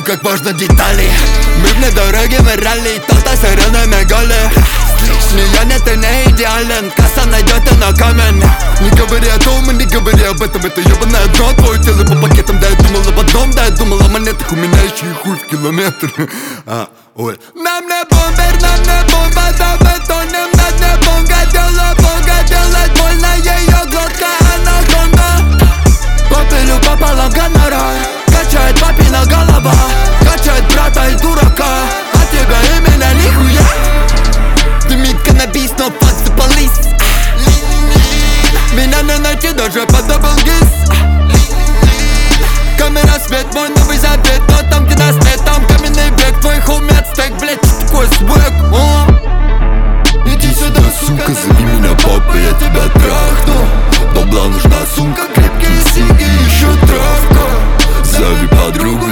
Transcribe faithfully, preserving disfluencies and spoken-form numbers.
знаю, как важно детали. Мы в недорогим ралли, кто-то сирены голи. Слияние ты не идеален, касса найдет и на камень. Не говори о том, не говори об этом, это ебаное дно. Твое тело по пакетам, да я думал об одном, да я думал о монетах. У меня еще и хуй в километр. А, ой. Нам не бомбер, нам не бомба, да бетонем над небом. Гадела бога, делать больно ее глотка анаконда. Попилю пополам гонорар, качает папина голова, качает брата и дурака, а тебя именно нихуя. Дымит каннабис, но fuck the police. Меня не найти даже под даблгиз. Камера, свет, мой новый завет, но там, где нас нет, там каменный век. Твой хоуми отстек, блять, что такое свек? О? Иди сюда, сука, зови меня папой, я тебя трахну. Бабла нужна, сумка, крепкие сиги, еще травка. Зови подругу,